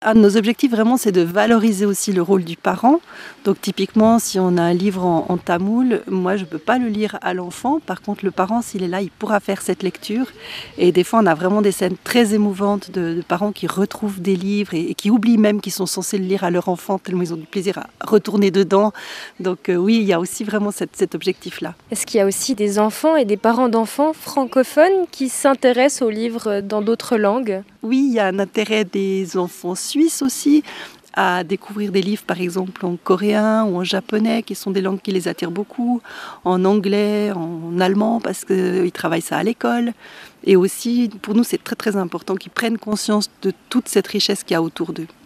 Un de nos objectifs vraiment, c'est de valoriser aussi le rôle du parent. Donc typiquement, si on a un livre en tamoul, moi je ne peux pas le lire à l'enfant. Par contre, le parent, s'il est là, il pourra faire cette lecture. Et des fois, on a vraiment des scènes très émouvantes de parents qui retrouvent des livres et qui oublient même qu'ils sont censés le lire à leur enfant, tellement ils ont du plaisir à retourner dedans. Donc oui, il y a aussi vraiment cet objectif-là. Est-ce qu'il y a aussi des enfants et des parents d'enfants francophones qui s'intéressent aux livres dans d'autres langues? Oui, il y a un intérêt des enfants suisses aussi à découvrir des livres, par exemple en coréen ou en japonais, qui sont des langues qui les attirent beaucoup, en anglais, en allemand, parce qu'ils travaillent ça à l'école. Et aussi, pour nous, c'est très très important qu'ils prennent conscience de toute cette richesse qu'il y a autour d'eux.